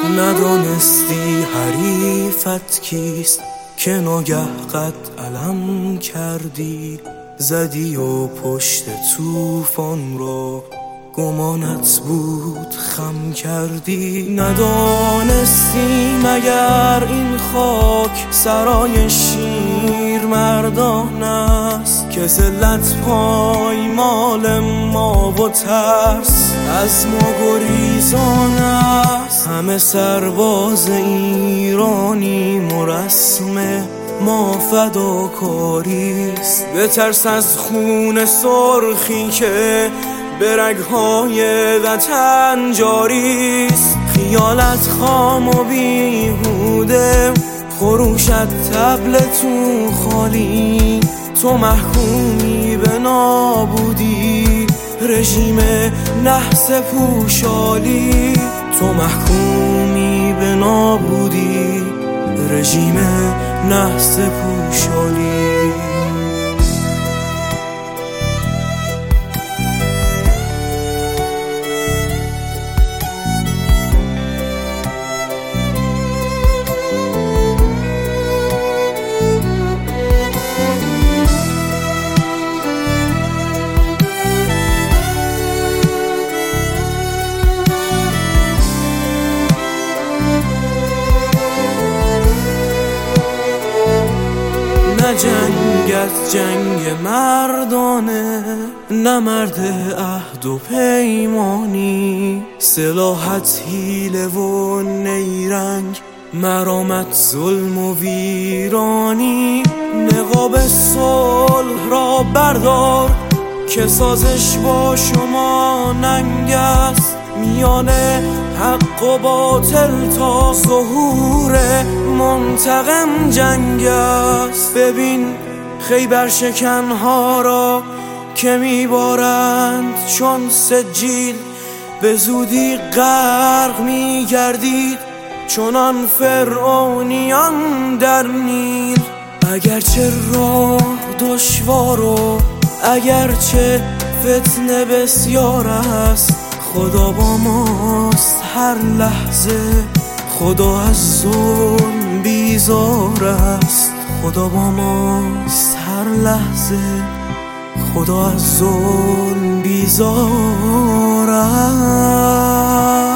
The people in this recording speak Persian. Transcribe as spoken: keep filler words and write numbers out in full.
ندانستی حریفت کیست که ناگه قد علم کردی، زدی و پشت طوفان را گمانت بود خم کردی. ندانستی مگر این خاک سرای شیر مردان است که ذلت پایمال ما و ترس از ما گریزان است. همه سرباز ایرانی مرسم ما فداکاریست، بترس از خون سرخی که به رگ‌های وطن جاریست. خیالت خام و بیهوده، خروشت طبل تو خالی، تو محکومی به نابودی رژیم نحس پوشالی، تو محکومی به نابودی رژیم نحس پوشالی. نه جنگت جنگ مردانه، نه مرد عهد و پیمانی، سلاحت حیله و نیرنگ، مرامت ظلم و ویرانی. نقاب صلح را بردار که سازش با شما ننگ است، میان حق و باطل تا ظهور منتقم جنگ است. ببین خیبر شکنها را که میبارند چون سجیل، به زودی غرق میگردید چنان فرعونیان در نیل. اگرچه راه دشوار و اگرچه فتنه بسیار است، خدا با ماست هر لحظه، خدا از ظلم بیزار است. خدا با ماست هر لحظه، خدا از ظلم بیزار است.